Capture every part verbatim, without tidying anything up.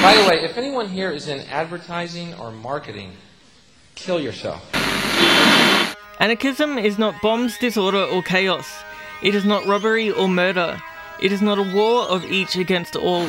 By the way, if anyone here is in advertising or marketing, kill yourself. Anarchism is not bombs, disorder, or chaos. It is not robbery or murder. It is not a war of each against all.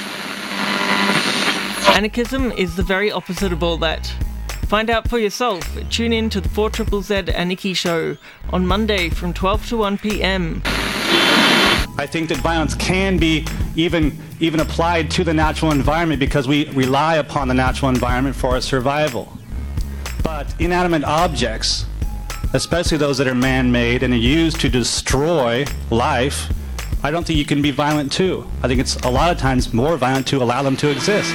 Anarchism is the very opposite of all that. Find out for yourself. Tune in to the four Z Z Z Anarchy Show on Monday from twelve to one p.m. I think that violence can be even even applied to the natural environment because we rely upon the natural environment for our survival. But inanimate objects, especially those that are man-made and are used to destroy life, I don't think you can be violent to. I think it's a lot of times more violent to allow them to exist.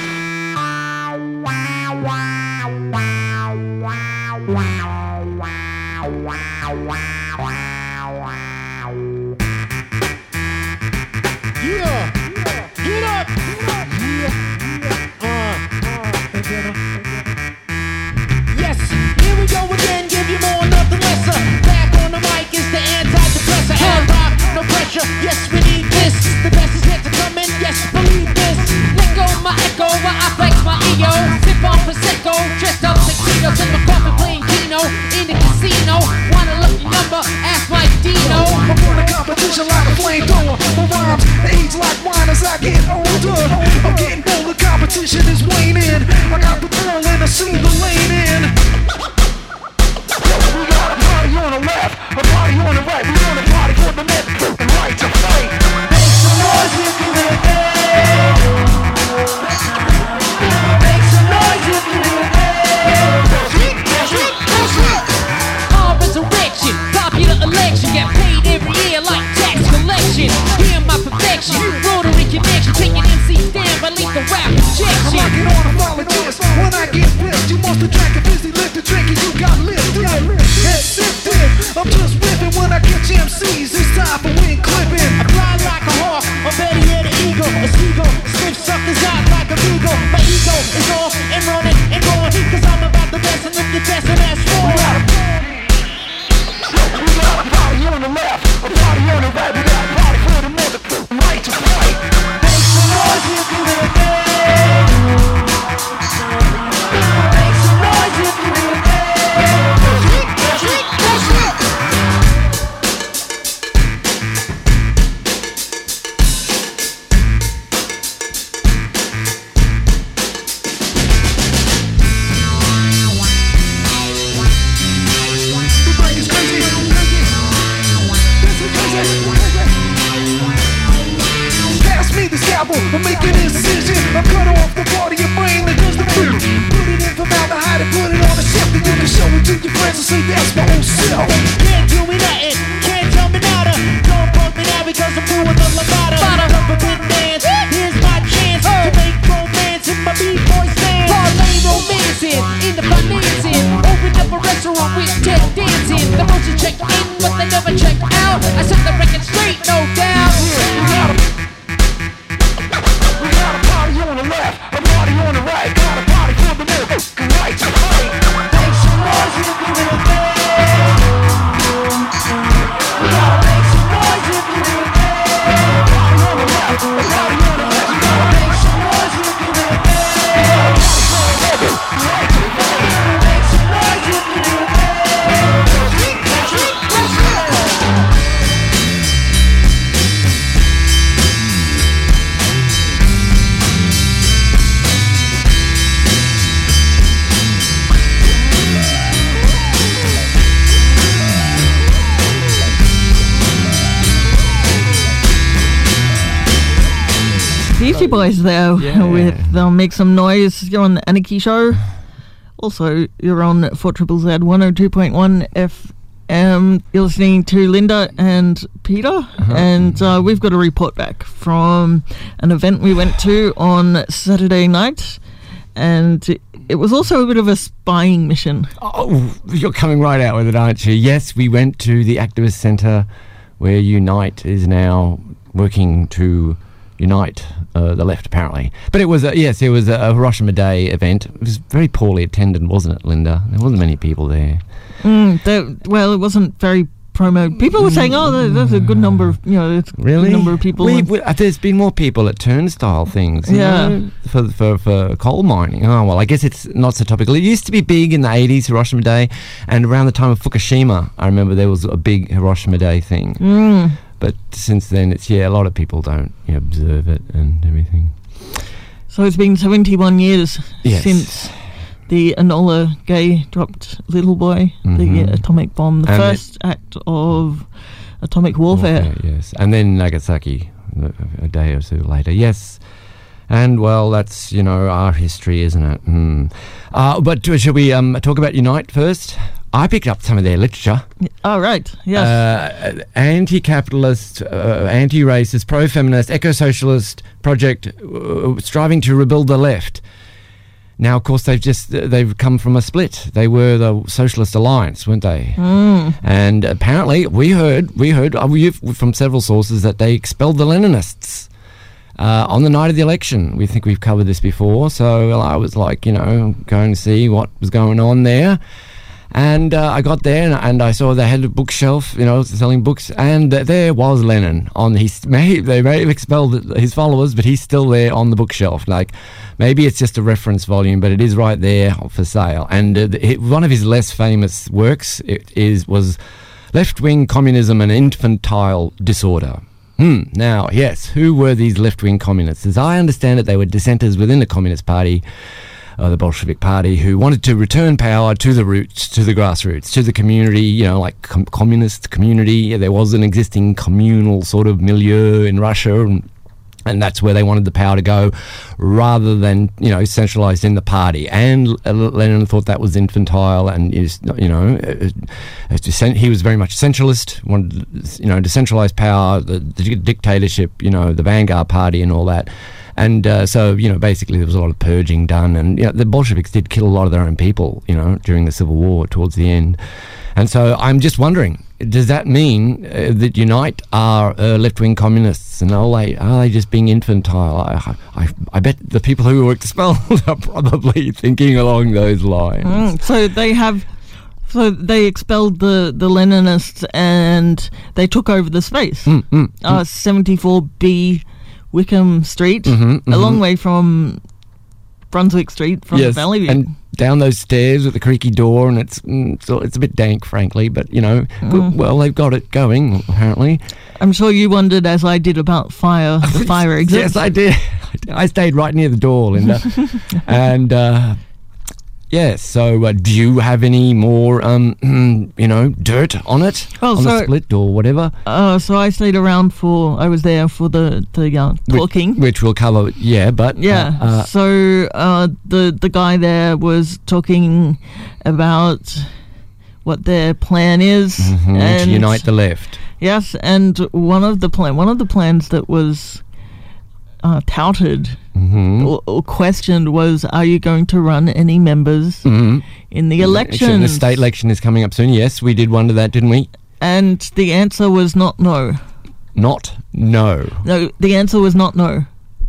Yes, we need this. The best is yet to come in. Yes, believe this. Let go my echo while I flex my ego. Sip on Prosecco, dressed up tuxedos in my coffin playing Keno in the casino. Want a lucky number? Ask my Dino. I'm on the competition like a flamethrower. My rhymes age like wine as I get older. I'm getting bolder. Competition is waning. I got the ball and I see the lane in. We got a party on the left, a party on the right. We want a party for the left and right to fight. Make some noise if you hear it. Make some noise if you hear it. Our resurrection, popular election, get paid every year like tax collection. Hear my perfection, rotary connection, taking M Cs down by lethal rap injection. I'm locking on a volunteers when I get pissed. You must have drank a busy lift and drinking, you got lifted. Head sifted, I'm just whipping when I catch M Cs. It's time for wing clipping. I fly like a hawk, or better yet an eagle, a seagull, sniff suckers out like a beagle. My ego is off and running and going, cause I'm about the best and if you're best and that's wrong. We got a we got a party on the left, a party on the right. We got a party for the mother right to fight. Make some noise if you hear it. Make some noise if you hear it. I'm making a decision. I'm cut off the part of your brain that does the food. Put it in formaldehyde and put it on a shelf. And you can show it to your friends and say that's my old self. Can't do me nothing, can't tell me nada. Don't punk me now because I'm doing the Lombardo. Love a good dance, here's my chance to make romance in my B-boy stance. Parlay romancing, in the financing. Open up a restaurant with Ted dancing. The motion check in, but they never check out. I set the record straight, no doubt. We got a, we got a party on the left, a party on the right. Got a party for the middle, right to fight. Make some noise if you hear it. We gotta make some noise if you hear it. Party on the left, a party on the right. We gotta make some noise if you hear it. We gotta party for the middle, right to fight. Make some noise if you hear it. Beastie Boys there Yeah. with They'll Make Some Noise. You're on the Anarchy Show. Also, you're on four Z Z Z one oh two point one F M. You're listening to Linda and Peter, Uh-huh. and uh, we've got a report back from an event we went to on Saturday night, and it was also a bit of a spying mission. Oh, you're coming right out with it, aren't you? Yes, we went to the Activist Centre where Unite is now working to unite uh, the left, apparently. But it was, a, yes, it was a Hiroshima Day event. It was very poorly attended, wasn't it, Linda? There wasn't many people there. Mm, the, well, it wasn't very promo. People were saying, "Oh, there- there's a good number of you know, it's a Really? good number of people." We, and- we, uh, there's been more people at turnstile things. you Yeah. know, for, for for coal mining. Oh well, I guess it's not so topical. It used to be big in the eighties, Hiroshima Day, and around the time of Fukushima, I remember there was a big Hiroshima Day thing. Mm. But since then, it's yeah, a lot of people don't you know, observe it and everything. So it's been seventy-one years Yes. since the Enola Gay dropped Little Boy, Mhm. the atomic bomb, the And it- first act of atomic warfare. Warfare, yes, and then Nagasaki a, a day or two later. Yes. And, well, that's, you know, our history, isn't it? Mm. Uh, but uh, shall we um, talk about Unite first? I picked up some of their literature. Oh, right. Yes. Uh, anti-capitalist, uh, anti-racist, pro-feminist, eco-socialist project uh, striving to rebuild the left. Now, of course, they've just they've come from a split. They were the Socialist Alliance, weren't they? Mm. And apparently, we heard we heard uh, we- from several sources that they expelled the Leninists uh, on the night of the election. We think we've covered this before, so well, I was like, you know, going to see what was going on there. And uh, I got there and, and I saw they had a bookshelf, you know, selling books, and th- there was Lenin on his. May, they may have expelled his followers, but he's still there on the bookshelf. Like maybe it's just a reference volume, but it is right there for sale. And uh, it, one of his less famous works it is was Left-Wing Communism and Infantile Disorder. Hmm. Now, yes, who were these left-wing communists? As I understand it, they were dissenters within the Communist Party. Uh, the Bolshevik Party, who wanted to return power to the roots, to the grassroots, to the community, you know, like com- communist community. There was an existing communal sort of milieu in Russia, and, and that's where they wanted the power to go, rather than, you know, centralised in the party. And uh, Lenin thought that was infantile, and, is, you know, uh, uh, dissent- he was very much centralist, wanted, you know, decentralised power, the, the dictatorship, you know, the Vanguard Party and all that. And uh, so, you know, basically there was a lot of purging done. And, you know, the Bolsheviks did kill a lot of their own people, you know, during the Civil War towards the end. And so I'm just wondering, does that mean uh, that Unite are uh, left-wing communists? And are they, are they just being infantile? I, I, I bet the people who were expelled are probably thinking along those lines. Mm, so they have... So they expelled the, the Leninists and they took over the space. Mm, mm, uh, seventy-four B Wickham Street, Mhm, mhm. a long way from Brunswick Street, from yes, Valley View. and down those stairs with the creaky door, and it's mm, so it's a bit dank, frankly, but, you know, Mm. well, they've got it going, apparently. I'm sure you wondered, as I did, about fire, the fire exit. Yes, I did. I stayed right near the door, Linda. and, uh, yes, so uh, do you have any more, um, you know, dirt on it? Well, on the so- split or whatever? Uh, so I stayed around for, I was there for the, the uh, talking. Which, which we'll cover, yeah, but... Yeah, Uh, uh, so uh, the the guy there was talking about what their plan is, mhm, and to unite the left. yes, and one of the plan one of the plans that was uh, touted Mm-hmm. or, or questioned was, are you going to run any members Mm-hmm. in the The elections? state election is coming up soon. Yes, we did wonder that, didn't we? And the answer was not no. Not no. No, the answer was not no.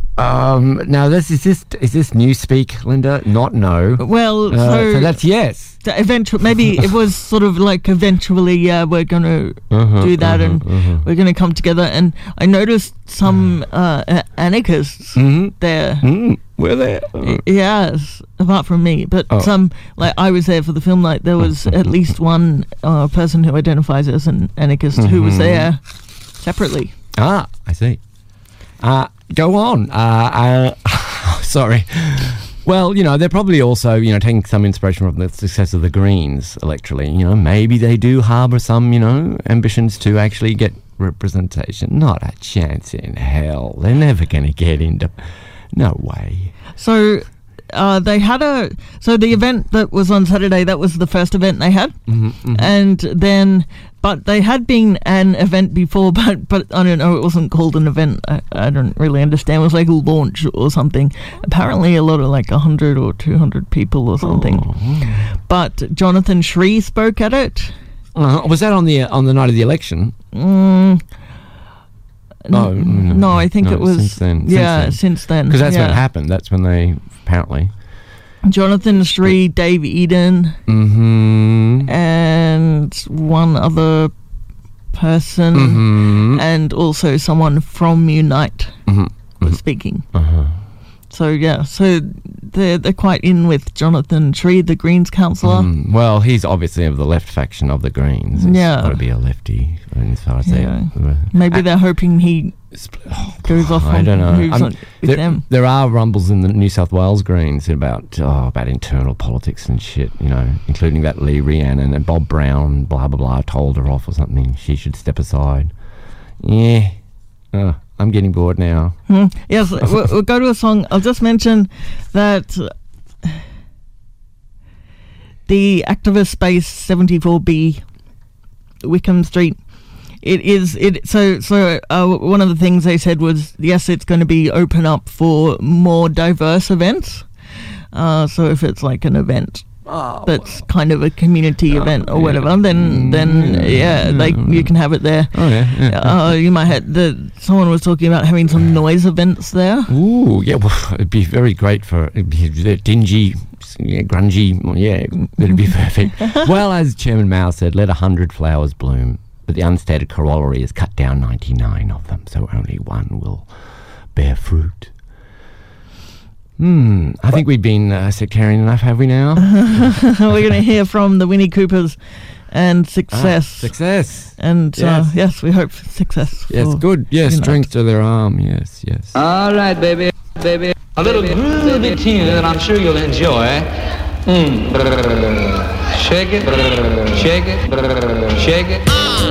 Um, now this is this is this newspeak, Linda? Not no. Well, Uh, so, so that's yes. eventually, maybe it was sort of like eventually, yeah, we're going to Uh-huh, do that, uh-huh, and uh-huh. we're going to come together. And I noticed some uh, a- anarchists Mhm. there. Mm, we're there. Y- Yes, apart from me, but Oh. some, like I was there for the film night. There was at least one uh, person who identifies as an anarchist who was Mhm. there separately. Ah, I see. Uh, go on. Uh, uh, sorry. Well, you know, they're probably also, you know, taking some inspiration from the success of the Greens electorally. You know, maybe they do harbour some, you know, ambitions to actually get representation. Not a chance in hell. They're never going to get into... No way. So uh, they had a so the event that was on Saturday, that was the first event they had, Mhm, mhm. and then but they had been an event before, but but I don't know, it wasn't called an event. I, I don't really understand. It was like a launch or something. Apparently, a lot of like a hundred or two hundred people or something. Oh. But Jonathan Shree spoke at it. Uh, was that on the on the night of the election? Mm, No, n- no, no, I think no, it was since then, since yeah, then. since then, Because that's yeah. when it happened. That's when they apparently. Jonathan Shree, Dave Eden, Mm-hmm. and one other person Mm-hmm. and also someone from Unite Mhm. was speaking. Uh-huh. So yeah, so they're they're quite in with Jonathan Tree, the Greens councillor. Mm, well, he's obviously of the left faction of the Greens. He's Yeah. got to be a lefty as far as Yeah. they. Maybe they're hoping he goes off I on don't know. moves I'm- on with there, them. there are rumbles in the New South Wales Greens about oh, about internal politics and shit, you know, including that Lee Rhiannon and Bob Brown, blah blah blah, told her off or something. She should step aside. Yeah, oh, I'm getting bored now. Hmm. Yes, we'll, we'll go to a song. I'll just mention that uh, the activist space seventy-four B, Wickham Street. It is it. So so uh, one of the things they said was yes, it's going to be open up for more diverse events. Uh, so if it's like an event that's kind of a community event or whatever, then then yeah, like you can have it there. Oh yeah. yeah. Uh, you might have the someone was talking about having some noise events there. Ooh, yeah, well, it'd be very great for it'd be dingy, yeah, grungy, yeah, it'd be perfect. Well, as Chairman Mao said, let a hundred flowers bloom, but the unstated corollary is cut down ninety-nine of them, so only one will bear fruit. Hmm, I think we've been uh, sectarian enough, have we now? We're going to hear from the Winnie Coopers and Success. Ah, success. And Yes. uh, yes, we hope success. Yes, for good. Yes, Unite. strength to their arm. Yes, yes. All right, baby, baby. A little groovy tune that I'm sure you'll enjoy. Mm. Shake it, shake it, shake it.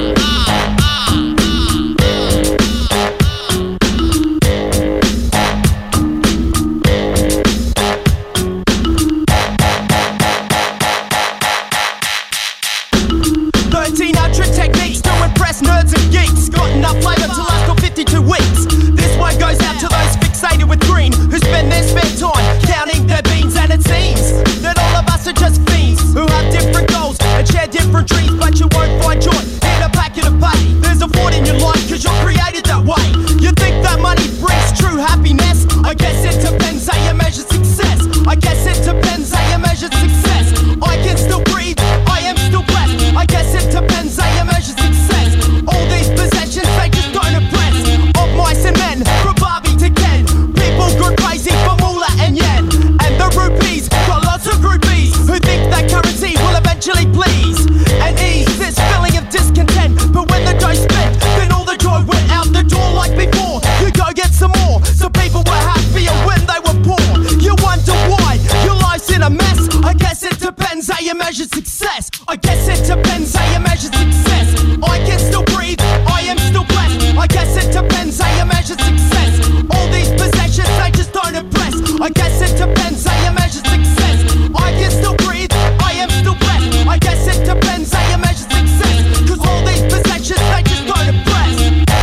thirteen hundred techniques to impress nerds and geeks. Got enough flavour to last for fifty-two weeks. This one goes out to those fixated with green, who spend their spare time counting their beans. And it seems that all of us are just fiends who have different goals and share different dreams, but you won't find joy in a packet of putty. There's a void in your life cause you're created that way. You think that money brings true happiness? I guess it depends how you measure success. I guess it depends how you measure success. I can still breathe, I am still blessed. I guess it depends how you measure success. All these possessions, they just don't impress. Of mice and men, from Barbie to Ken, people go crazy for moolah and yen. And the rupees got lots of groupies who think that currency will eventually please and ease this feeling of discontent. But when the dough's spent, then all the joy went out the door like before. You go get some more, so people were happier when they were poor. You wonder why your life's in a mess. I guess it depends how you measure success. I guess it depends how you measure success. I can still breathe, I am still blessed. I guess it depends how you measure success. All these possessions, they just don't impress. I guess it depends how you measure success. I can still breathe, I am still blessed. I guess it depends how you measure success. Cause all these possessions, they just don't impress.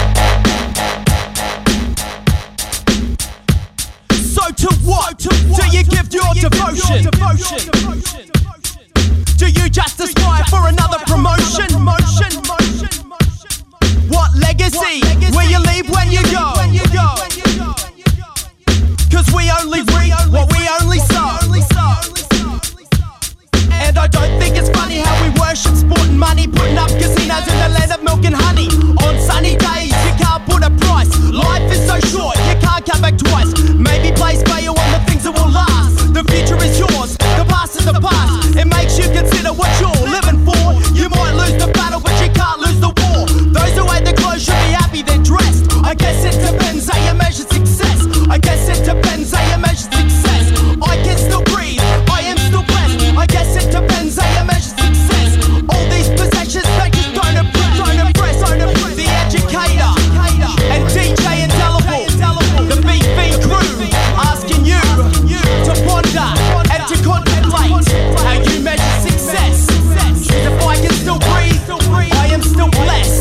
So to what do you give your devotion? Do you just aspire for another promotion? What legacy will you leave when you go? Cause we only reap what we only sow. And I don't think it's funny how we worship sport and money, putting up casinos in the land of milk and honey. On sunny days you can't put a price. Life is so short, you can't come back twice. Maybe place value on the things that will last. The future is yours, the past is the past. It makes you consider what you're living for. You might lose the battle, but you can't lose the war. Those who wear the clothes should be happy they're dressed. I guess it depends how you measure success. I guess it depends how you measure success. I can still breathe, I am still blessed. I guess it depends how you measure success. All these possessions, they just don't impress, don't impress, don't impress. The educator and D J Indelible, the Beat Beat crew, asking you to ponder and to contemplate how you measure success. If I can still breathe, I am still blessed.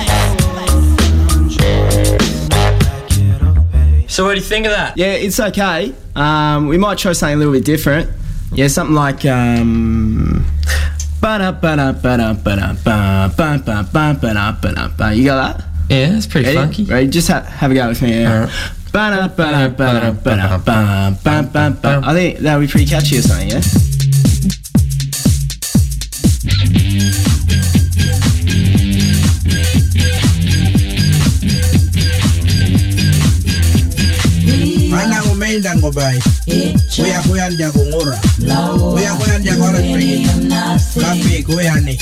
So what do you think of that? Yeah, it's okay. Um, we might try something a little bit different. Yeah, something like um. ba-da, ba-da, ba-da, ba-da, ba, ba, ba, ba, ba-da, ba-da, ba. You got that? Yeah, that's pretty Ready? funky. Ready? Just ha- have a go with me. Yeah. Ba-da, ba-da, ba-da, ba-da, ba, ba, ba, ba. I think that would be pretty catchy or something, yeah? umeenda ngobai. Kuya kuya njago ngura. Kuya kuya njago ala springi. Kapi kuya ni.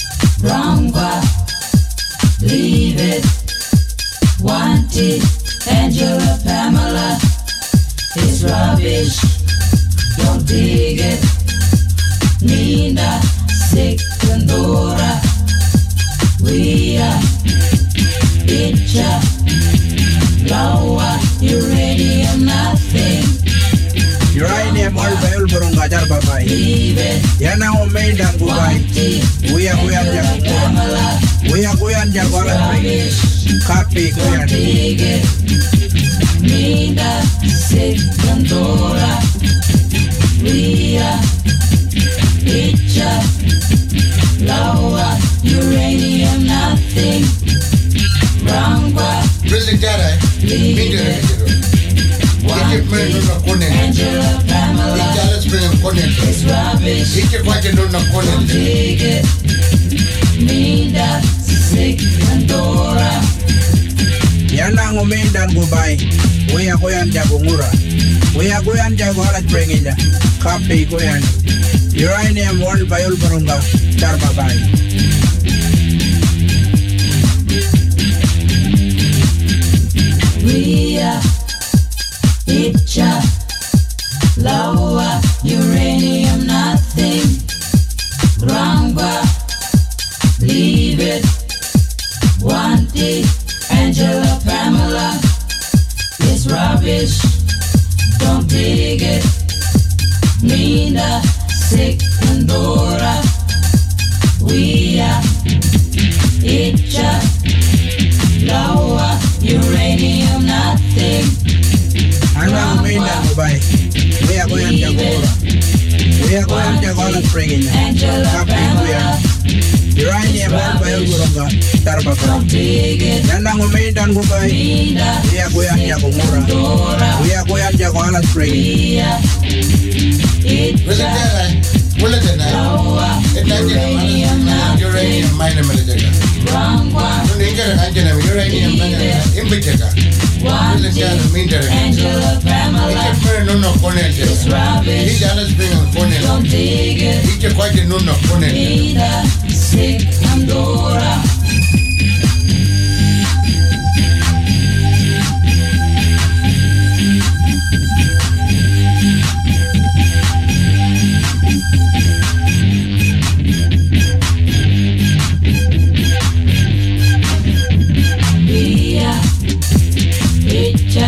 Leave it. Want it. Angela Pamela. It's rubbish. Don't dig it. Nina, sick and Dora. We are Itcha, Lawa, uranium, nothing. Uranium, all bayul burung gajar babai. Yana umeenda ngubai. Kuya kuya njago ngura. Kuya kuya njago ala springi. Kapi kuya ni. Nina, sick and Dora. We are Itcha, Lawa, uranium, nothing. Rangwa, really jara, mindere kiro. Ike mene nuna kone. Angela Pamela, Ike ala springa kone. it's rubbish. Ike kwaje nuna kone. Don't dig it. Nina, sick and Dora. Yana umeenda ngubai. Kuya kuya njago ngura. Kuya kuya njago ala springi ja. Kapi kuya ni. Uranium world bayul burunga dar babai. We are Itcha, Lawa, uranium, nothing. Rangwa, leave it. Want it. Angela Pamela, it's rubbish. Don't dig it. Nina, sick and Dora. We are Itcha, Lawa, uranium, nothing. Ana umeenda ngubai. Kuya kuya njago ngura. Kuya kuya njago ala springi ja. Kapi kuya. Uranium all bayul burunga dar babai. Don't dig it. Yana umeenda ngubai. Kuya kuya njago ngura. Kuya kuya njago ala springi. We are Really Itcha, jara, wala jana. Lawa, Ita jana mana uranium mine mele jaga. Rangwa, Nuna ingara kanjana uranium mana imbe jaga. Really jara mindere. Angela Pamela, Ike mene nuna kone it's jara. rubbish. Ike ala springa kone. Don't dig it. Ike kwaje nuna kone. Nina, sick and Dora. We are Itcha,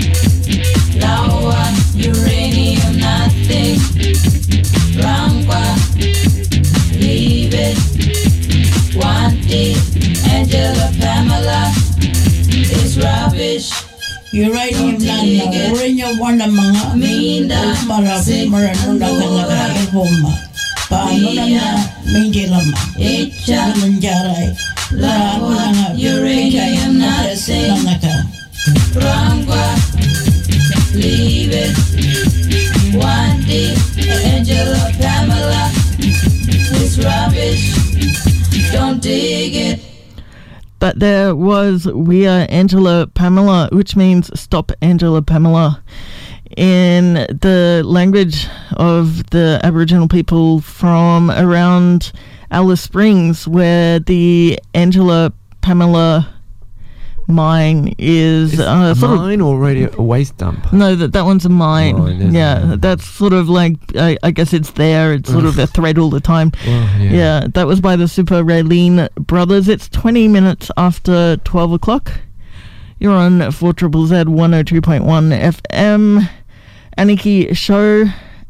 Lawa, uranium, nothing. Rangwa, leave it. Want it. Angela Pamela, it's rubbish. Uranium na na uranium wana mga Minda, mara mara nunda kana ka homa paano na na mindila ma Itcha, nanjaray Lawa, uranium, nothing. naka Rangwa, leave it. Want it. Angela Pamela, it's rubbish. Don't dig it. But there was We Are Angela Pamela, which means Stop Angela Pamela, in the language of the Aboriginal people from around Alice Springs, where the Angela Pamela mine is Is uh, a sort of mine or radio, a waste dump? no, that that one's a mine. Oh, it is, yeah, yeah. that's sort of like I, I guess it's there. It's sort of a thread all the time. Well, yeah. Yeah, that was by the Super Raylene Brothers. It's twenty minutes after twelve o'clock. You're on four Triple Z one oh two point one F M, Aniki Show,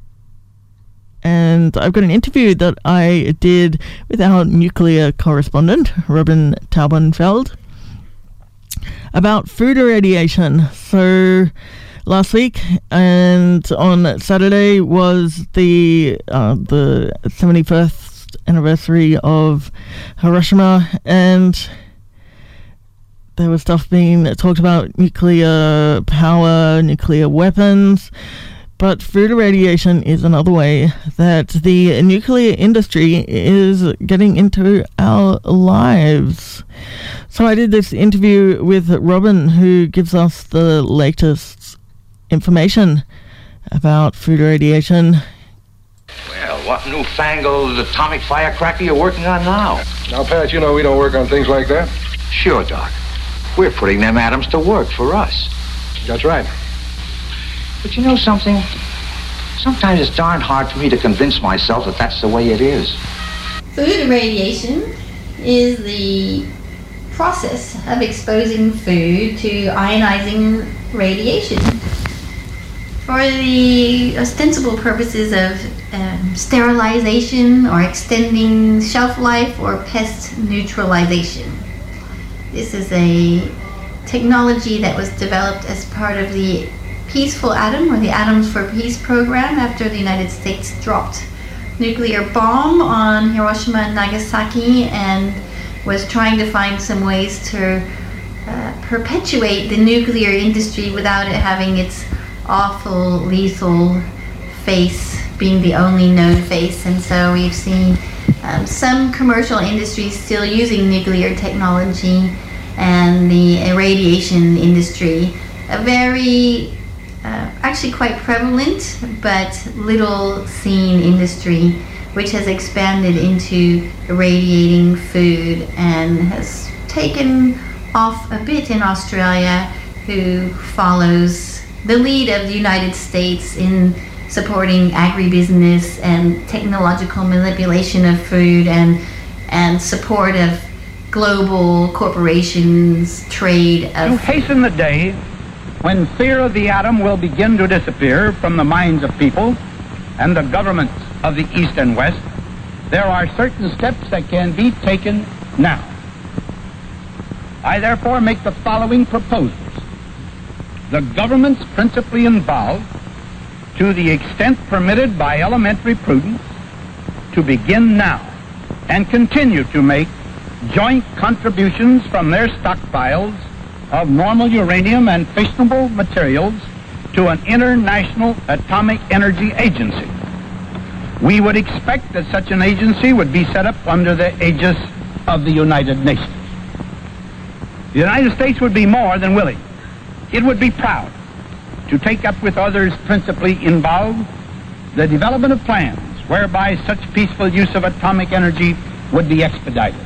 and I've got an interview that I did with our nuclear correspondent Robin Taubenfeld about food irradiation. So last week and on Saturday was the uh, the seventy-first anniversary of Hiroshima, and there was stuff being talked about nuclear power, nuclear weapons. But food irradiation is another way that the nuclear industry is getting into our lives. So I did this interview with Robin, who gives us the latest information about food radiation. Well, what newfangled atomic firecracker you working on now? Now, Pat, you know we don't work on things like that. Sure, Doc. We're putting them atoms to work for us. That's right. But you know something? Sometimes it's darn hard for me to convince myself that that's the way it is. Food irradiation is the process of exposing food to ionizing radiation for the ostensible purposes of um, sterilization or extending shelf life or pest neutralization. This is a technology that was developed as part of the Peaceful Atom, or the Atoms for Peace program, after the United States dropped nuclear bomb on Hiroshima and Nagasaki and was trying to find some ways to uh, perpetuate the nuclear industry without it having its awful, lethal face being the only known face. And so we've seen um, some commercial industries still using nuclear technology, and the irradiation industry, a very Uh, actually quite prevalent but little seen industry, which has expanded into irradiating food and has taken off a bit in Australia, who follows the lead of the United States in supporting agribusiness and technological manipulation of food and and support of global corporations, trade of... To hasten the day when fear of the atom will begin to disappear from the minds of people and the governments of the East and West, there are certain steps that can be taken now. I therefore make the following proposals. The governments principally involved, to the extent permitted by elementary prudence, to begin now and continue to make joint contributions from their stockpiles of normal uranium and fissionable materials to an international atomic energy agency. We would expect that such an agency would be set up under the aegis of the United Nations. The United States would be more than willing. It would be proud to take up with others principally involved the development of plans whereby such peaceful use of atomic energy would be expedited.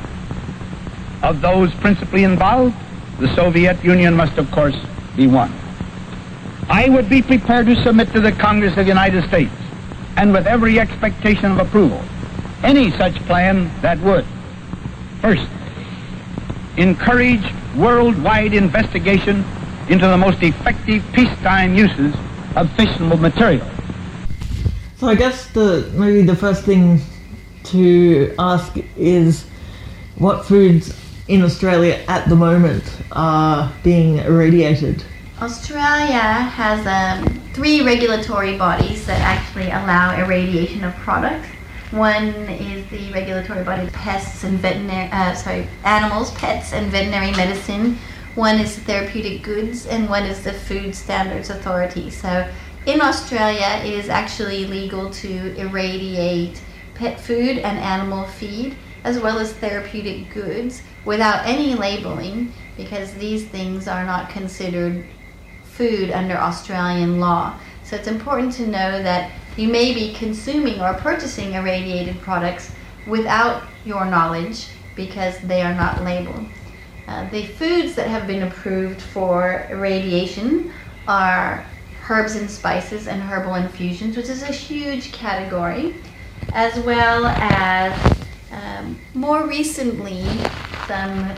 Of those principally involved, the Soviet Union must, of course, be one. I would be prepared to submit to the Congress of the United States, and with every expectation of approval, any such plan that would, first, encourage worldwide investigation into the most effective peacetime uses of fissionable material. So I guess the maybe the first thing to ask is what foods in Australia at the moment are being irradiated. Australia has um, three regulatory bodies that actually allow irradiation of products. One is the regulatory body Pests and Veterinary, uh, sorry, Animals, Pets and Veterinary Medicine. One is the Therapeutic Goods, and one is the Food Standards Authority. So in Australia, it is actually legal to irradiate pet food and animal feed, as well as therapeutic goods, without any labeling, because these things are not considered food under Australian law. So it's important to know that you may be consuming or purchasing irradiated products without your knowledge because they are not labeled. Uh, the foods that have been approved for irradiation are herbs and spices and herbal infusions, which is a huge category, as well as um, more recently some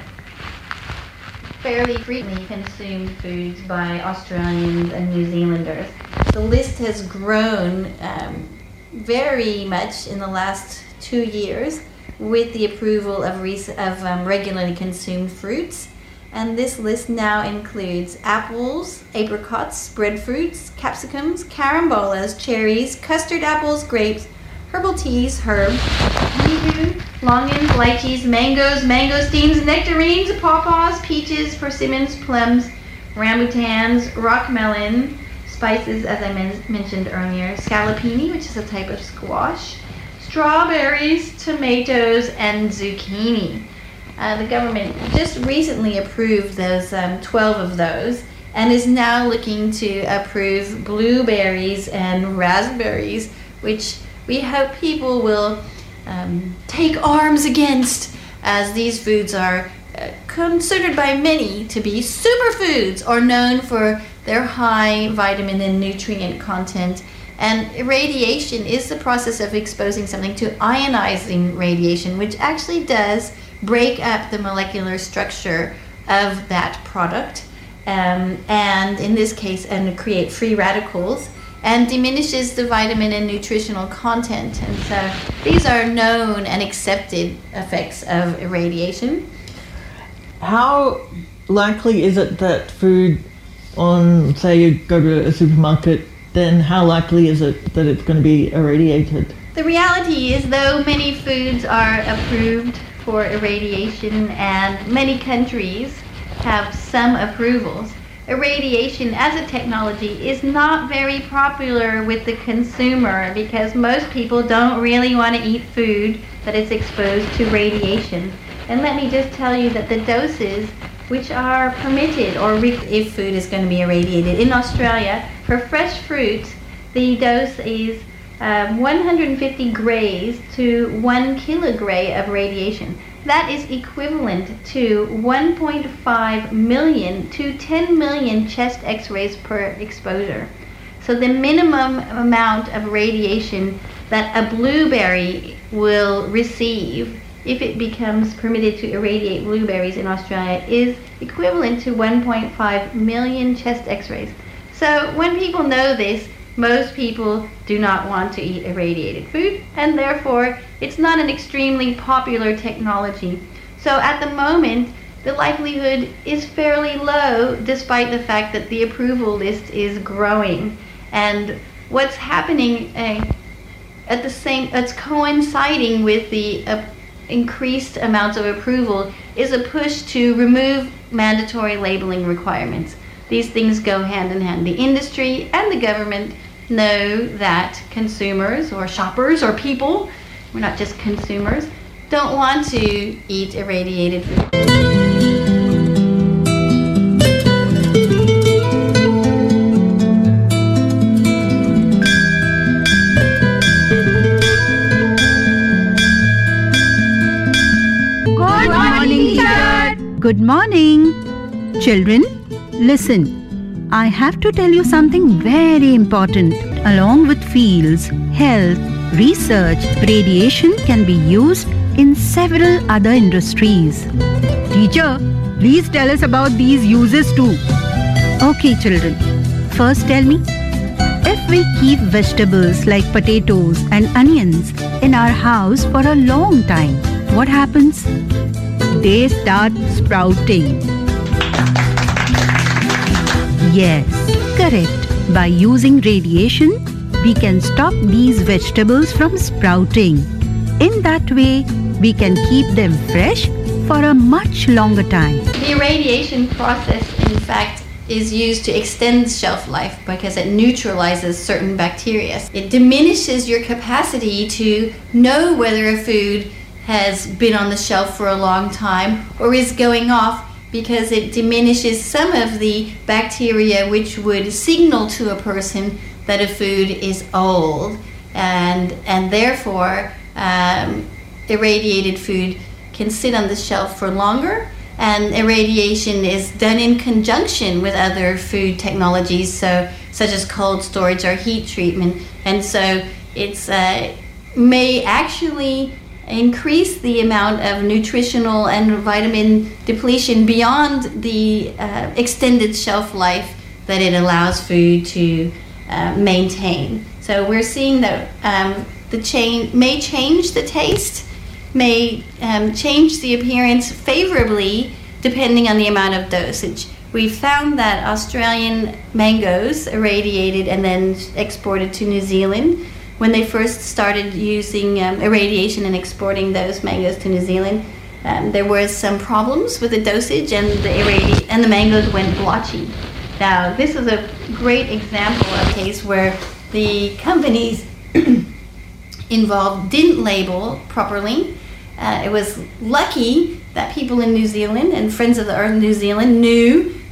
fairly frequently consumed foods by Australians and New Zealanders. The list has grown um, very much in the last two years with the approval of, rec- of um, regularly consumed fruits. And this list now includes apples, apricots, breadfruits, capsicums, carambolas, cherries, custard apples, grapes, herbal teas, herbs, honeydew, longans, lychees, mangoes, mangosteens, nectarines, pawpaws, peaches, persimmons, plums, rambutans, rock melon, spices, as I men- mentioned earlier, scallopini, which is a type of squash, strawberries, tomatoes, and zucchini. Uh, the government just recently approved those um, twelve of those, and is now looking to approve blueberries and raspberries, which we hope people will um, take arms against, as these foods are uh, considered by many to be superfoods or known for their high vitamin and nutrient content. And irradiation is the process of exposing something to ionizing radiation, which actually does break up the molecular structure of that product, um, and in this case, and create free radicals, and diminishes the vitamin and nutritional content. And so these are known and accepted effects of irradiation. How likely is it that food on, say you go to a supermarket, then how likely is it that it's going to be irradiated? The reality is, though many foods are approved for irradiation and many countries have some approvals, irradiation as a technology is not very popular with the consumer because most people don't really want to eat food that is exposed to radiation. And let me just tell you that the doses which are permitted or re- if food is going to be irradiated in Australia, for fresh fruit, the dose is um, one hundred fifty grays to one kilogray of radiation. That is equivalent to one point five million to ten million chest x-rays per exposure. So the minimum amount of radiation that a blueberry will receive if it becomes permitted to irradiate blueberries in Australia is equivalent to one point five million chest x-rays. So when people know this, most people do not want to eat irradiated food, and therefore it's not an extremely popular technology. So at the moment, the likelihood is fairly low, despite the fact that the approval list is growing. And what's happening uh, at the same, it's coinciding with the uh, increased amounts of approval, is a push to remove mandatory labeling requirements. These things go hand in hand. The industry and the government know that consumers or shoppers or people, we're not just consumers, don't want to eat irradiated food. Good morning, teacher. Good morning. Children, listen. I have to tell you something very important. Along with fields, health, research, radiation can be used in several other industries. Teacher, please tell us about these uses too. Okay, children. First tell me, if we keep vegetables like potatoes and onions in our house for a long time, what happens? They start sprouting. Yes, correct. By using radiation, we can stop these vegetables from sprouting. In that way, we can keep them fresh for a much longer time. The irradiation process, in fact, is used to extend shelf life because it neutralizes certain bacteria. It diminishes your capacity to know whether a food has been on the shelf for a long time or is going off, because it diminishes some of the bacteria which would signal to a person that a food is old, and and therefore um, irradiated food can sit on the shelf for longer. And irradiation is done in conjunction with other food technologies, so such as cold storage or heat treatment, and so it's uh, may actually increase the amount of nutritional and vitamin depletion beyond the uh, extended shelf life that it allows food to uh, maintain. So we're seeing that um, the change may change the taste, may um, change the appearance favorably depending on the amount of dosage. We found that Australian mangoes irradiated and then exported to New Zealand, when they first started using um, irradiation and exporting those mangoes to New Zealand, um, there were some problems with the dosage, and the irradi- and the mangoes went blotchy. Now, this is a great example of a case where the companies involved didn't label properly. Uh, it was lucky that people in New Zealand and Friends of the Earth New Zealand knew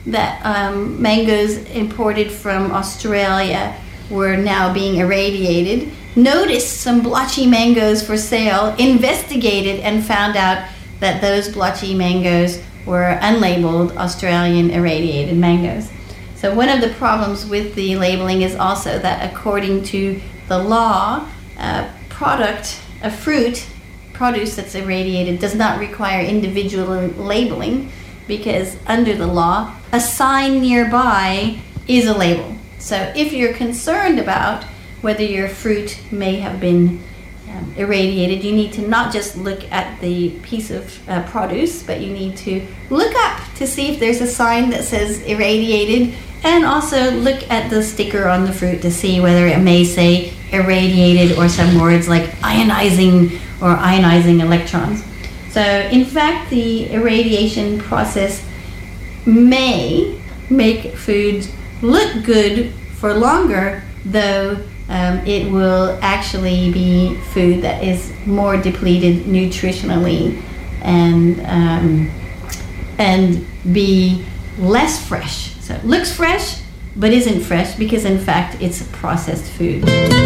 that um, mangoes imported from Australia were now being irradiated, noticed some blotchy mangoes for sale, investigated, and found out that those blotchy mangoes were unlabeled Australian irradiated mangoes. So one of the problems with the labeling is also that according to the law, a product, a fruit, produce that's irradiated does not require individual labeling, because under the law, a sign nearby is a label. So if you're concerned about whether your fruit may have been um, irradiated, you need to not just look at the piece of uh, produce, but you need to look up to see if there's a sign that says irradiated, and also look at the sticker on the fruit to see whether it may say irradiated or some words like ionizing or ionizing electrons. So in fact, the irradiation process may make foods look good for longer, though um, it will actually be food that is more depleted nutritionally and um, and be less fresh. So it looks fresh, but isn't fresh because in fact it's processed food.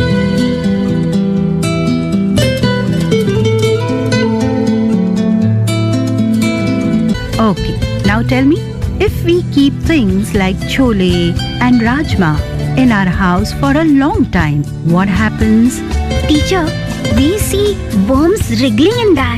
Okay, now tell me, if we keep things like chole and rajma in our house for a long time, what happens? Teacher, we see worms wriggling in that.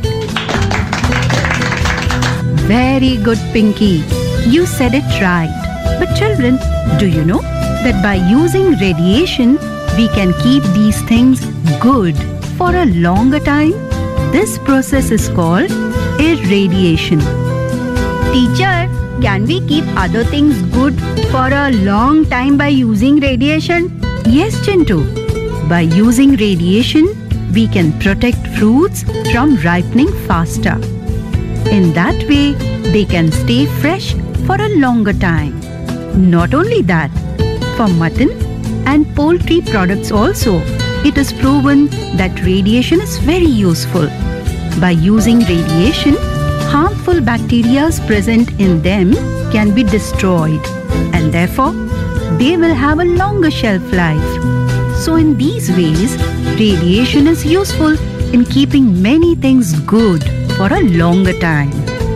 Very good, Pinky. You said it right. But children, do you know that by using radiation, we can keep these things good for a longer time? This process is called irradiation. Teacher, can we keep other things good for a long time by using radiation? Yes, Chintu. By using radiation, we can protect fruits from ripening faster. In that way, they can stay fresh for a longer time. Not only that, for mutton and poultry products also, it is proven that radiation is very useful. By using radiation, harmful bacteria present in them can be destroyed, and therefore they will have a longer shelf life. So in these ways, radiation is useful in keeping many things good for a longer time.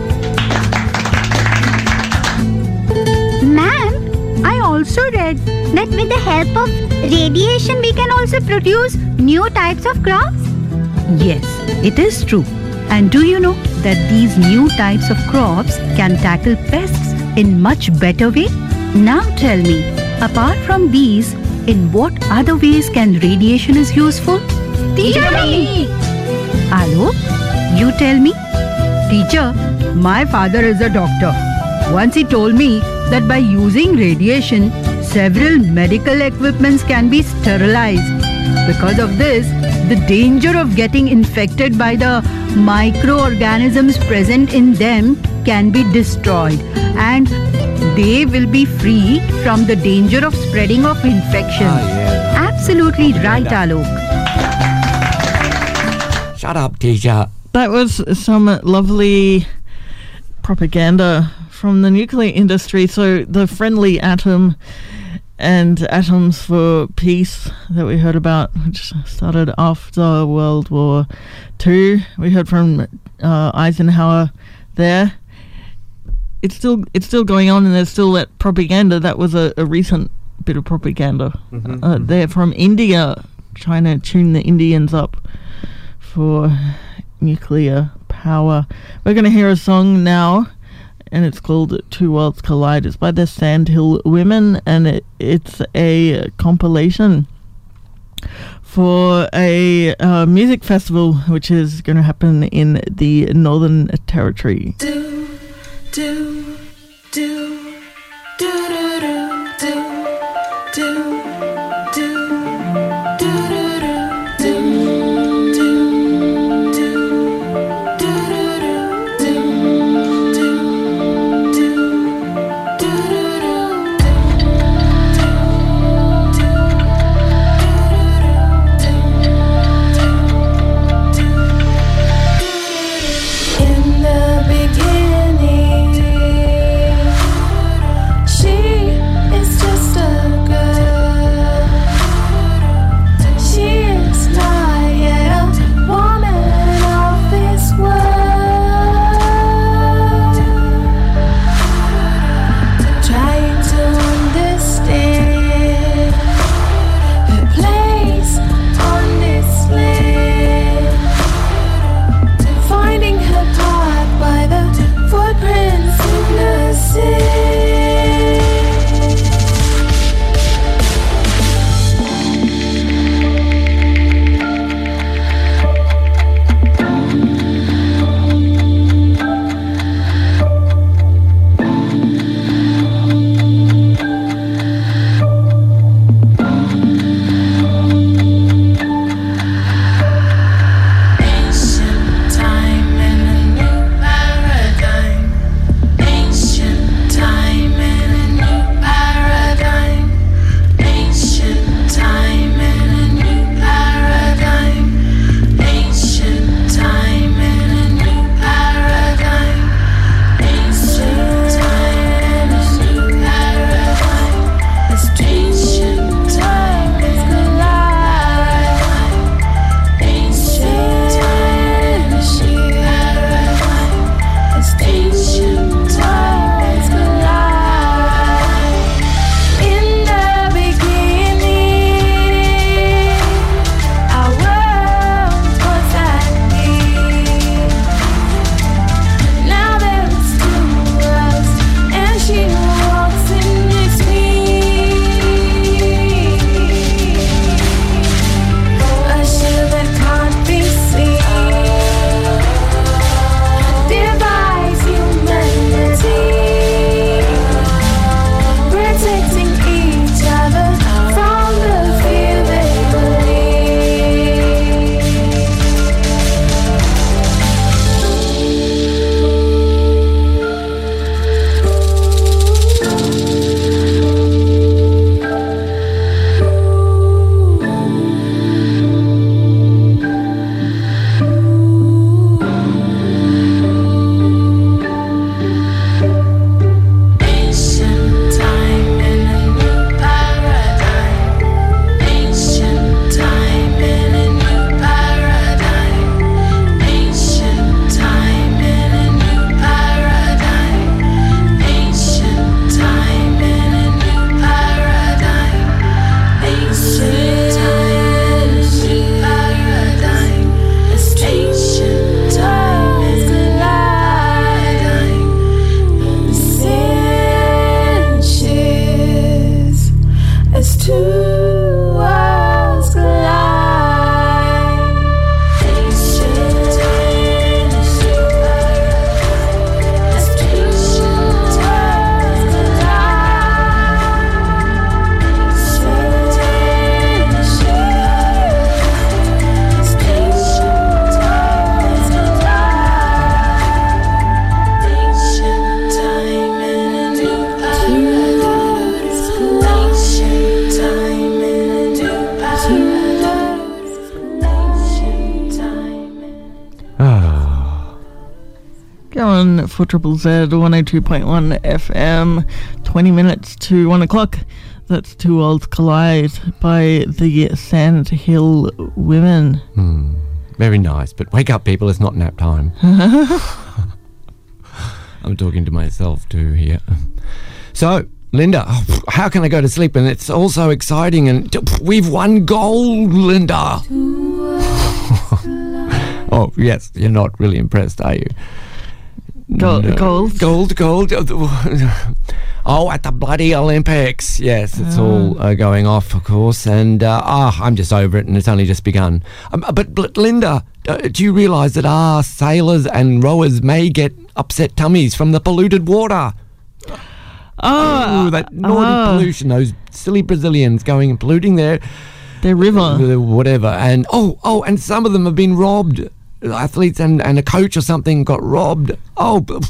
Ma'am, I also read that with the help of radiation we can also produce new types of crops. Yes, it is true. And do you know that these new types of crops can tackle pests in much better way? Now tell me, apart from these, in what other ways can radiation is useful? Teacher, me! Alok, you tell me. Teacher, my father is a doctor. Once he told me that by using radiation, several medical equipments can be sterilized. Because of this, the danger of getting infected by the microorganisms present in them can be destroyed, and they will be free from the danger of spreading of infections. Oh, yeah. Absolutely right, Alok. Shut up, teacher. That was some lovely propaganda from the nuclear industry. So the friendly atom and Atoms for Peace that we heard about, which started after World War Two. We heard from uh, Eisenhower there. It's still it's still going on, and there's still that propaganda. That was a, a recent bit of propaganda. Mm-hmm. Uh, they're from India, trying to tune the Indians up for nuclear power. We're going to hear a song now, and it's called Two Worlds Collide. It's by the Sandhill Women, and it, it's a compilation for a uh, music festival which is going to happen in the Northern Territory. Do, do, do, do, do, do, do, do. In the beginning, on four Triple Z one oh two point one F M. Twenty minutes to one o'clock. That's Two Worlds Collide by the Sand Hill Women. Hmm. Very nice, but wake up, people! It's not nap time. I'm talking to myself too here. So, Linda, how can I go to sleep? And it's all so exciting, and we've won gold, Linda. Oh, yes, you're not really impressed, are you? Gold, No. gold, gold, gold. Oh, at the bloody Olympics. Yes, it's Ah. all uh, going off, of course. And, uh, ah, I'm just over it, and it's only just begun. Um, but, but, Linda, uh, do you realise that our sailors and rowers may get upset tummies from the polluted water? Oh, Ooh, that naughty ah. pollution, those silly Brazilians going and polluting their... Their river. Whatever. And, oh, oh, and some of them have been robbed. Athletes and, and a coach or something got robbed. Oh, b-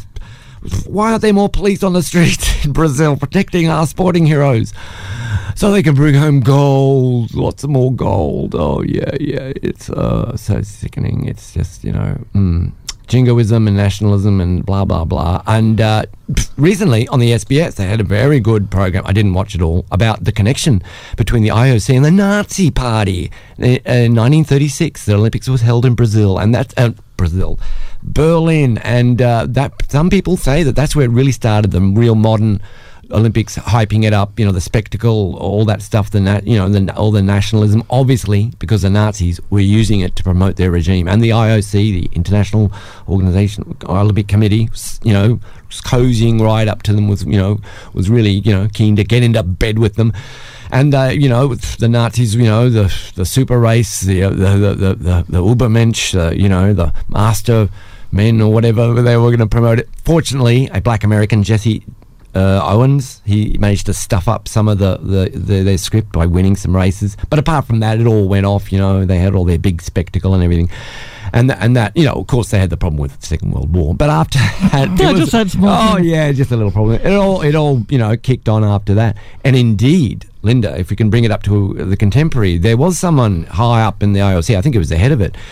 why aren't there more police on the streets in Brazil protecting our sporting heroes so they can bring home gold, lots of more gold? Oh, yeah, yeah, it's uh, so sickening. It's just, you know, mm, jingoism and nationalism and blah, blah, blah. And uh, recently on the S B S, they had a very good program. I didn't watch it all, about the connection between the I O C and the Nazi Party. In nineteen thirty-six, the Olympics was held in Brazil, and that's uh, Brazil, Berlin, and uh, that some people say that that's where it really started. The real modern Olympics, hyping it up, you know, the spectacle, all that stuff, the na- you know, the, all the nationalism, obviously because the Nazis were using it to promote their regime, and the I O C, the International Organization Olympic Committee, you know, was cozying right up to them, was you know, was really you know keen to get into bed with them. And, uh, you know, the Nazis, you know, the the super race, the, uh, the, the, the, the, the Ubermensch, uh, you know, the master men or whatever, they were going to promote it. Fortunately, a black American, Jesse uh, Owens, he managed to stuff up some of the, the, the their script by winning some races. But apart from that, it all went off, you know, they had all their big spectacle and everything. And, th- and that, you know, of course, they had the problem with the Second World War. But after that... Yeah, it was- just had small Oh, things. yeah, just a little problem. It all, it all, you know, kicked on after that. And indeed, Linda, if we can bring it up to the contemporary, there was someone high up in the I O C, I think it was the head of it,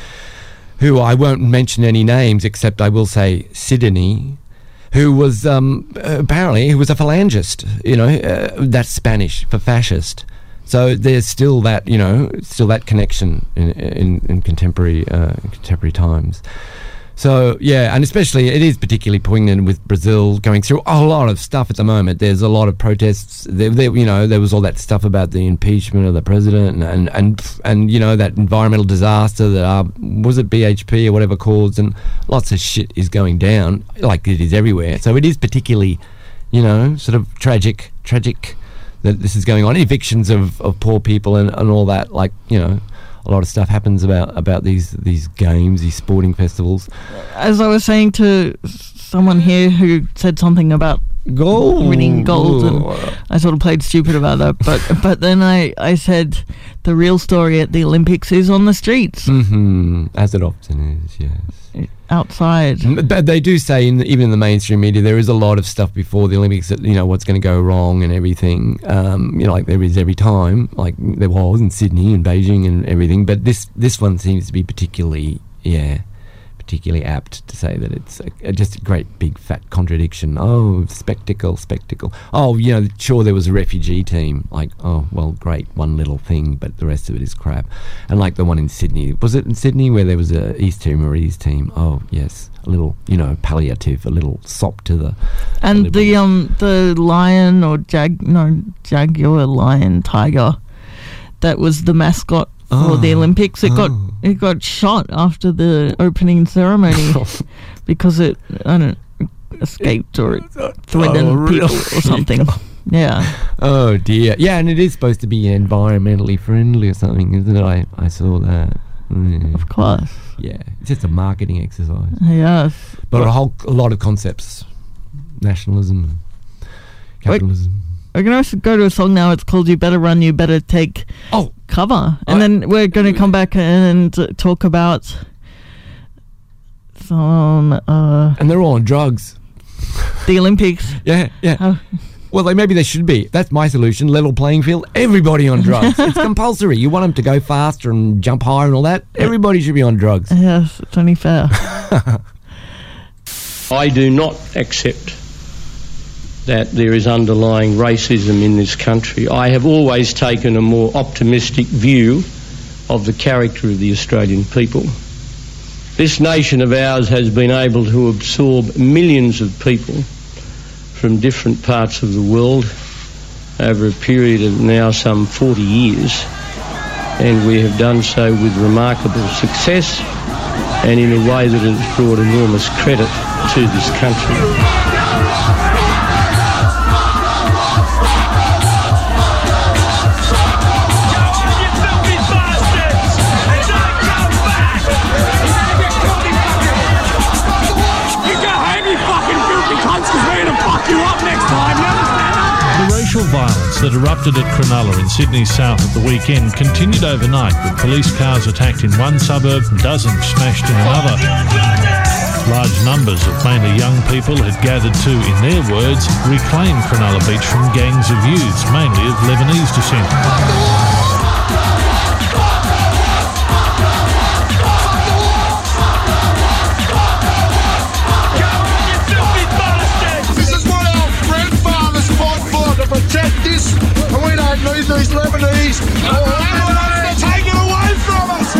who I won't mention any names, except I will say Sydney, who was um, apparently, who was a phalangist, you know, uh, that's Spanish for fascist. So there's still that, you know, still that connection in in, in contemporary uh, contemporary times. So yeah, and especially it is particularly poignant with Brazil going through a lot of stuff at the moment. There's a lot of protests. There, there, you know, there was all that stuff about the impeachment of the president, and and and, and you know, that environmental disaster that uh, was it B H P or whatever caused, and lots of shit is going down like it is everywhere. So it is particularly, you know, sort of tragic, tragic that this is going on. Evictions of, of poor people and, and all that, like, you know, a lot of stuff happens about, about these these games, these sporting festivals. As I was saying to someone here who said something about gold, winning gold, and I sort of played stupid about that, but but then I, I said the real story at the Olympics is on the streets. Mm-hmm. As it often is, yes. Outside. But they do say, in the, even in the mainstream media, there is a lot of stuff before the Olympics that, you know, what's going to go wrong and everything. Um, you know, like there is every time, like there was in Sydney and Beijing and everything. But this this one seems to be particularly, yeah, particularly apt to say that it's a, a, just a great big fat contradiction. Oh, spectacle, spectacle. Oh, you know, sure, there was a refugee team. Like, oh, well, great, one little thing, but the rest of it is crap. And like the one in Sydney. Was it in Sydney where there was a East Timorese team? Oh, yes, a little, you know, palliative, a little sop to the... And the, the um the lion or jag no jaguar lion tiger that was the mascot for Oh, the Olympics. It got oh. it got shot after the opening ceremony because it I don't escaped or it threatened Oh, people really? or something. Yeah. Oh dear. Yeah, and it is supposed to be environmentally friendly or something, isn't it? I, I saw that. Mm. Of course. Yeah, it's just a marketing exercise. Yes. But a whole a lot of concepts, nationalism, capitalism. We're going to go to a song now. It's called You Better Run, You Better Take oh. Cover. And I, then we're going to come back and uh, talk about some... Uh, and they're all on drugs. The Olympics. Yeah, yeah. How, well, they, maybe they should be. That's my solution. Level playing field. Everybody on drugs. It's compulsory. You want them to go faster and jump higher and all that. Everybody should be on drugs. Yes, it's only fair. I do not accept that there is underlying racism in this country. I have always taken a more optimistic view of the character of the Australian people. This nation of ours has been able to absorb millions of people from different parts of the world over a period of now some forty years, and we have done so with remarkable success and in a way that has brought enormous credit to this country. The racial violence that erupted at Cronulla in Sydney's south at the weekend continued overnight, with police cars attacked in one suburb and dozens smashed in another. Large numbers of mainly young people had gathered to, in their words, reclaim Cronulla Beach from gangs of youths, mainly of Lebanese descent. Protect this, and we don't need these Lebanese. Oh, wants to take it away from us.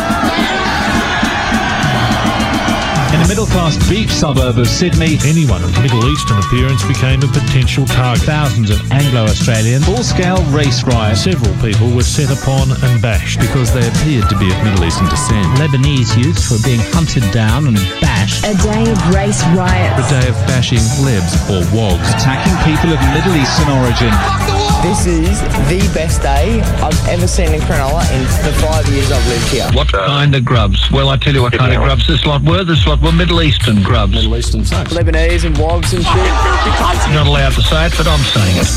In the middle-class beach suburb of Sydney, anyone of Middle Eastern appearance became a potential target. Thousands of Anglo-Australian full-scale race riots. Several people were set upon and bashed because they appeared to be of Middle Eastern descent. Lebanese youths were being hunted down and bashed. A day of race riots. A day of bashing Lebs or Wogs. Attacking people of Middle Eastern origin. This is the best day I've ever seen in Cronulla in the five years I've lived here. What kind of grubs? Well, I tell you what kind of grubs this lot were. This lot were Middle Eastern grubs. Middle Eastern sucks. Lebanese and wogs and shit. You're not allowed to say it, but I'm saying it.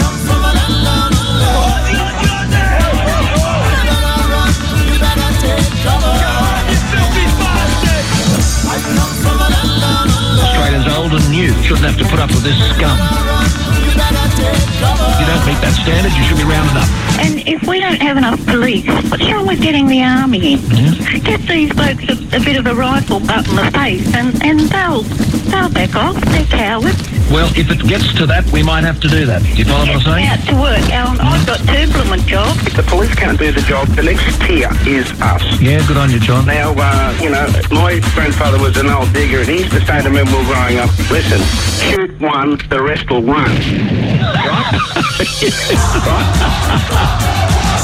Australians old and new shouldn't have to put up with this scum. You don't meet that standard, you should be rounded up. And if we don't have enough police, what's wrong with getting the army in? Yeah. Get these blokes a, a bit of a rifle butt in the face and, and they'll, they'll back off. They're cowards. Well, if it gets to that, we might have to do that. Do you follow what I'm saying? Out to work, Alan. I've got two blooming jobs. If the police can't do the job, the next tier is us. Yeah, good on you, John. Now, uh, you know, my grandfather was an old digger, and he used to say to me when we were growing up, listen, shoot one, the rest will run. Right? Right?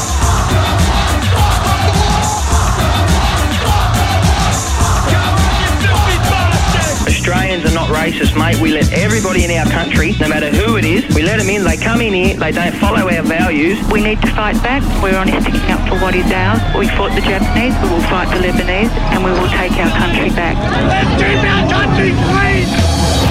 Australians are not racist, mate. We let everybody in our country, no matter who it is, we let them in, they come in here, they don't follow our values. We need to fight back. We're only sticking up for what is ours. We fought the Japanese, we will fight the Lebanese, and we will take our country back. Let's keep our country free!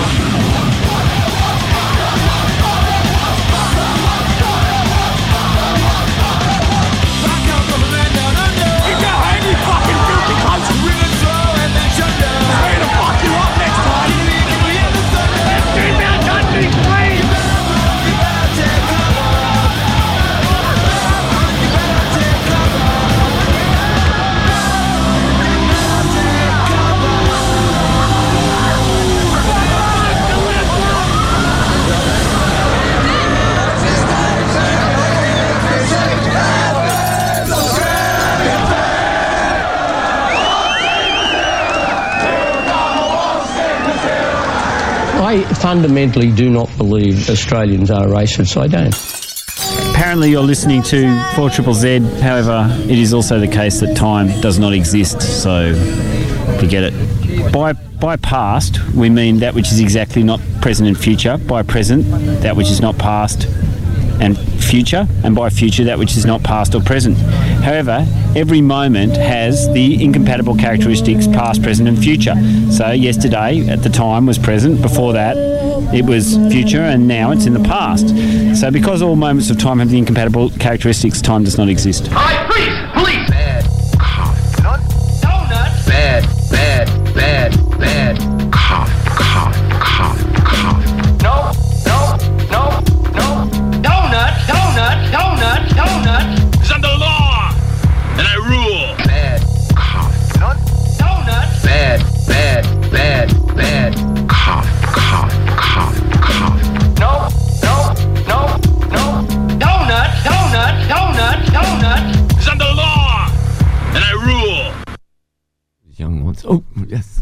I fundamentally do not believe Australians are racist. I don't. Apparently you're listening to four triple Z, however, it is also the case that time does not exist, so forget it. By, by past, we mean that which is exactly not present and future. By present, that which is not past and future, and by future, that which is not past or present. However, every moment has the incompatible characteristics past, present and future. So yesterday at the time was present, before that it was future, and now it's in the past. So because all moments of time have the incompatible characteristics, time does not exist. Alright, please, please! Bad cough. Not donut! Bad, bad, bad, bad. Cough, cough, cough, cough. No, no, no, no. Donut, donut, donut, donut. It's under law, and I rule. Bad cough. Not donut. Bad, bad, bad, bad. Cough. response. Oh, yes.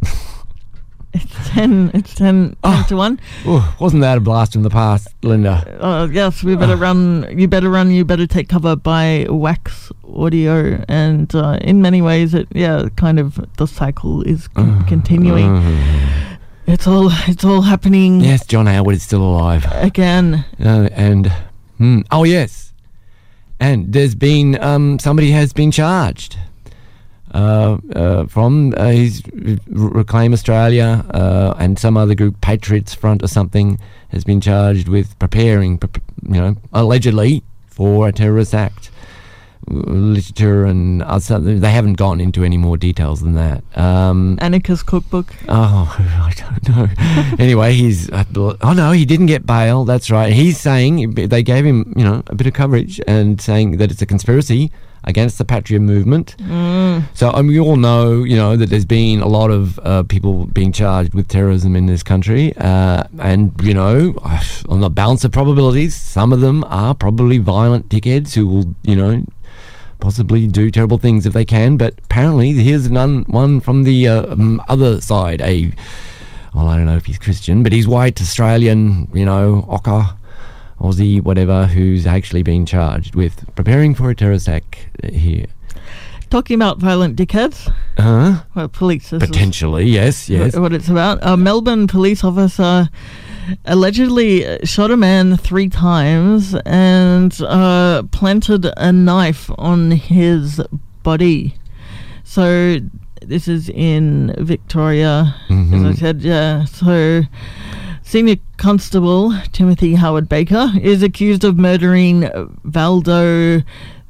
It's ten. It's ten, Oh. ten to one. Oh, wasn't that a blast from the past, Linda? Uh, yes, we better run. You better run. You better take cover by Wax Audio, and uh, in many ways, it yeah, kind of the cycle is con- continuing. Uh, It's all it's all happening yes, John Howard is still alive. again. Uh, and, hmm, oh, yes. And there's been, um, somebody has been charged. Uh, uh, from uh, his Reclaim Australia uh, and some other group, Patriots Front or something, has been charged with preparing, pre- you know, allegedly for a terrorist act. Literature and other, they haven't gone into any more details than that. Um, Annika's cookbook. Oh, I don't know. Anyway, he's. Uh, oh no, he didn't get bail. That's right. He's saying they gave him, you know, a bit of coverage and saying that it's a conspiracy against the Patriot movement. Mm. So um, we all know, you know, that there's been a lot of uh, people being charged with terrorism in this country, uh, and you know, on the balance of probabilities, some of them are probably violent dickheads who will, you know, possibly do terrible things if they can. But apparently, here's none, one from the uh, um, other side. A, well, I don't know if he's Christian, but he's white, Australian, you know, Ocker, Aussie, whatever, who's actually been charged with preparing for a terrorist attack here. Talking about violent dickheads. Huh? Well, police. This Potentially, yes, yes. Is what it's about. A Melbourne police officer allegedly shot a man three times and uh, planted a knife on his body. So this is in Victoria, Mhm. as I said. Yeah. So Senior Constable Timothy Howard Baker is accused of murdering Valdo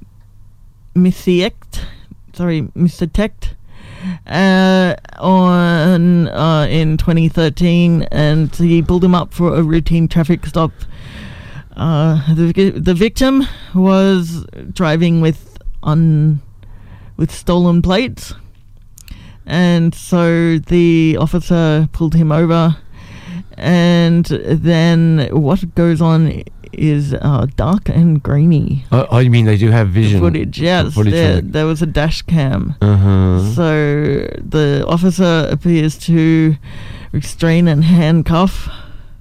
Misiect, sorry, Mister Techt, uh, on uh, in twenty thirteen, and he pulled him up for a routine traffic stop. Uh, the the victim was driving with un with stolen plates, and so the officer pulled him over. And then what goes on is uh, dark and grainy. Oh, oh, you mean they do have vision? Footage, yes. Footage there, from the- there was a dash cam. Uh-huh. So the officer appears to restrain and handcuff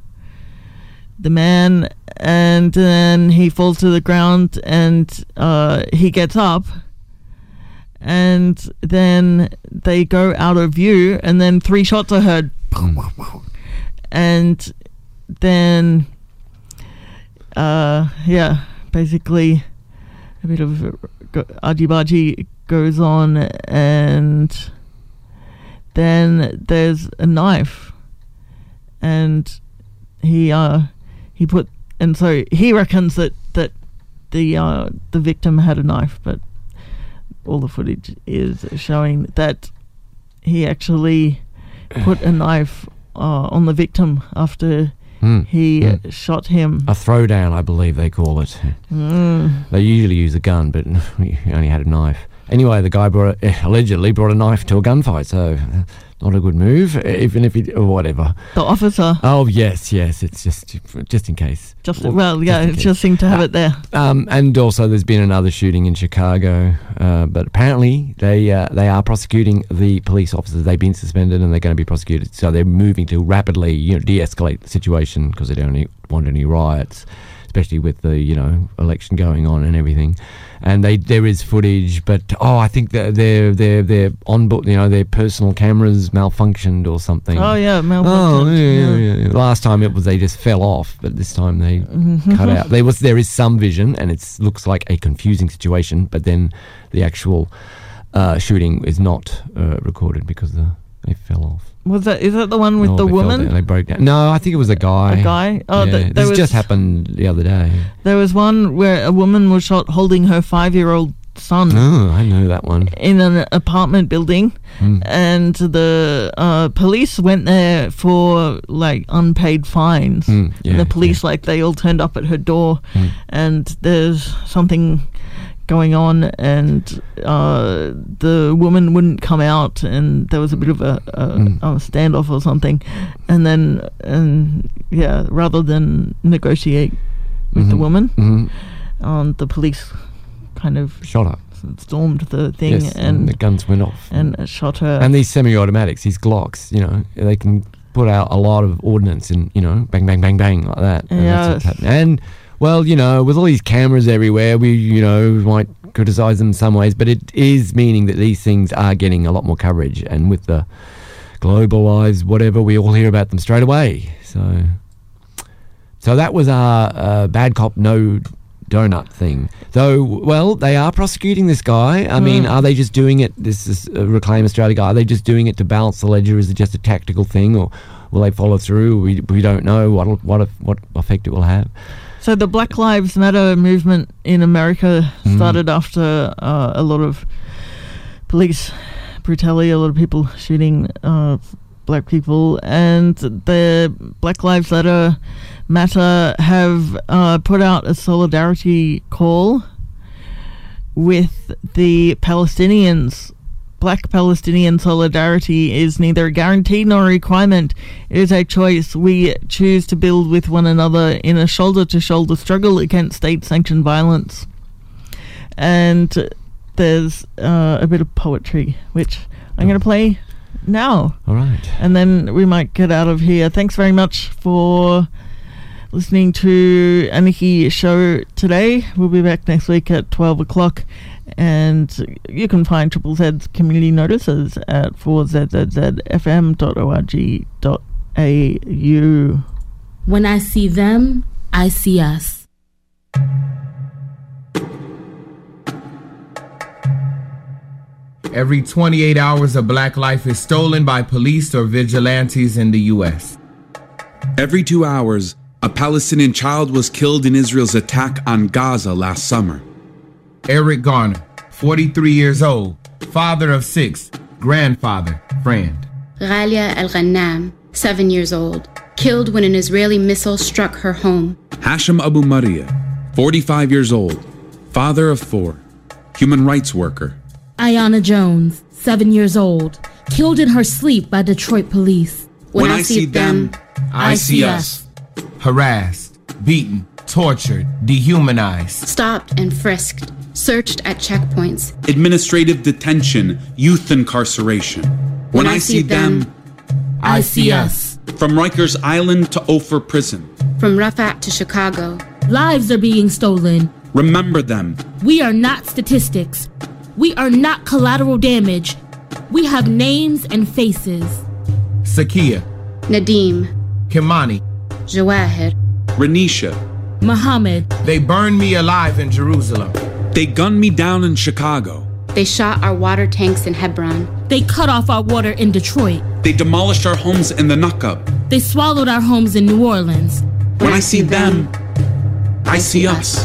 the man, and then he falls to the ground, and uh, he gets up, and then they go out of view, and then three shots are heard. And then, uh, yeah, basically a bit of argy-bargy goes on, and then there's a knife, and he uh he put and so he reckons that that the uh the victim had a knife, but all the footage is showing that he actually put a knife Uh, on the victim after Mm, he mm. uh, shot him. A throwdown, I believe they call it. Mm. They usually use a gun, but he only had a knife. Anyway, the guy brought a, allegedly brought a knife to a gunfight, so uh, not a good move, even if he or whatever. The officer. Oh yes, yes. It's just just in case. Just well, yeah, in it case. just seemed to have it there. Um, and also, there's been another shooting in Chicago, uh, but apparently they uh, they are prosecuting the police officers. They've been suspended, and they're going to be prosecuted. So they're moving to rapidly, you know, de-escalate the situation because they don't want any riots, especially with the you know election going on and everything. And they there is footage, but oh, I think that their their their on board, you know, their personal cameras malfunctioned or something. Oh yeah, Oh, malfunctioned. yeah, yeah, yeah. Last time it was they just fell off, but this time they Mhm. cut out. There was there is some vision, and it looks like a confusing situation. But then the actual uh, shooting is not uh, recorded because the, they fell off. Was that is that the one with Oh, the they fell woman? down, they broke down. No, I think it was a guy. A guy? Oh, yeah, th- there this was- just happened the other day. There was one where a woman was shot holding her five-year-old son Oh, I know that one. in an apartment building, Mm. and the uh, police went there for like unpaid fines. Mm, yeah, and the police, like, they all turned up at her door, Mm. and there's something going on, and uh, the woman wouldn't come out, and there was a bit of a, a, Mm. a standoff or something, and then and yeah, rather than negotiate with the Mhm, woman, mhm. um, the police kind of Shot her. stormed the thing Yes, and, and the guns went off. and shot her. And these semi-automatics, these Glocks, you know, they can put out a lot of ordnance and, you know, bang, bang, bang, bang, like that. And that's what's Yes. happening. And, well, you know, with all these cameras everywhere, we, you know, might criticise them in some ways, but it is meaning that these things are getting a lot more coverage. And with the globalised whatever, we all hear about them straight away. So, so that was our uh, bad cop, no donut thing. Though, well, they are prosecuting this guy. I mean, Mm. are they just doing it, this is a Reclaim Australia guy, are they just doing it to balance the ledger? Is it just a tactical thing, or will they follow through? We, we don't know what what what effect it will have. So the Black Lives Matter movement in America Mm. started after uh, a lot of police brutality, a lot of people shooting uh, black people, and the Black Lives Matter Matter have uh, put out a solidarity call with the Palestinians. Black Palestinian solidarity is neither a guarantee nor a requirement. It is a choice. We choose to build with one another in a shoulder-to-shoulder struggle against state-sanctioned violence. And there's uh, a bit of poetry, which I'm going to play now. All right. And then we might get out of here. Thanks very much for listening to Aniki show today. We'll be back next week at twelve o'clock. And you can find Triple Z's community notices at four z z z f m dot org dot a u. When I see them, I see us. Every twenty-eight hours, a black life is stolen by police or vigilantes in the U S. Every two hours, a Palestinian child was killed in Israel's attack on Gaza last summer. Eric Garner, forty-three years old, father of six, grandfather, friend. Ghalia Al-Ghannam, seven years old, killed when an Israeli missile struck her home. Hashem Abu Maria, forty-five years old, father of four, human rights worker. Ayanna Jones, seven years old, killed in her sleep by Detroit police. When, when I, I see them, I see us. Harassed, beaten, tortured, dehumanized. Stopped and frisked, searched at checkpoints. Administrative detention, youth incarceration. When, when I, I see them, them I see us. From Rikers Island to Ophir Prison. From Rafat to Chicago. Lives are being stolen. Remember them. We are not statistics. We are not collateral damage. We have names and faces. Sakia. Nadim. Kimani. Jawahir. Renisha. Muhammad. They burned me alive in Jerusalem. They gunned me down in Chicago. They shot our water tanks in Hebron. They cut off our water in Detroit. They demolished our homes in the Nakab. They swallowed our homes in New Orleans. When, when I see them, them I see us.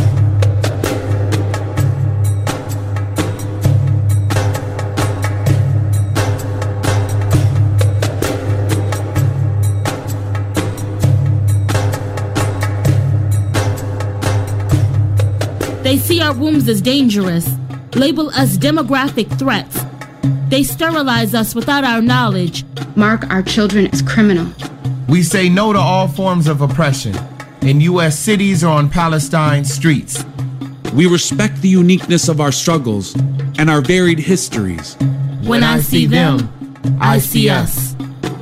They see our wombs as dangerous, label us demographic threats. They sterilize us without our knowledge. Mark our children as criminal. We say no to all forms of oppression, in U S cities or on Palestine streets. We respect the uniqueness of our struggles and our varied histories. When, when I, I see them, them I see us.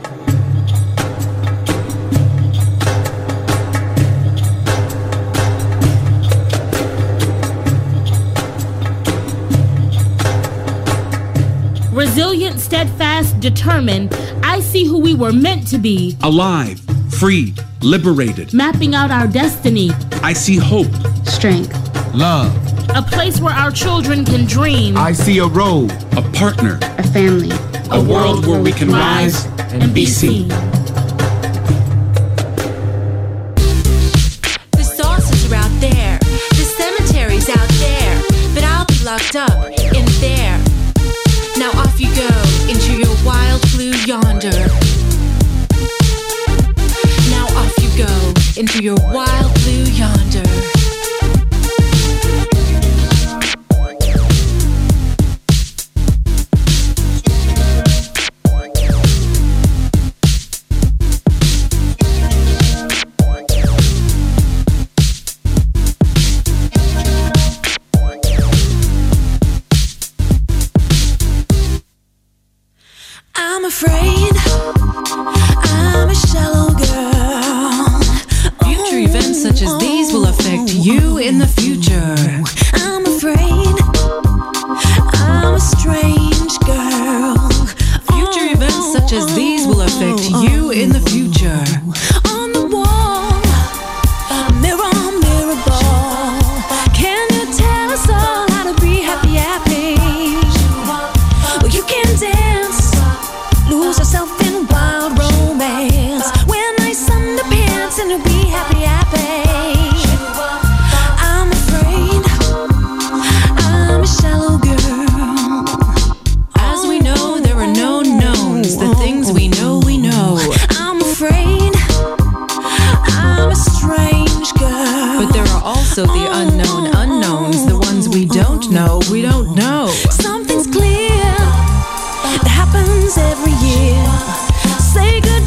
Resilient, steadfast, determined, I see who we were meant to be. Alive, free, liberated. Mapping out our destiny. I see hope. Strength. Love. A place where our children can dream. I see a road. A partner. A family. A, a world where we can rise and, and be seen. The saucers are out there. The cemetery's out there. But I'll be locked up in there. Now off you go into your wild blue yonder. Now off you go into your wild blue yonder. No, we don't know. Something's clear. It happens every year. Say good.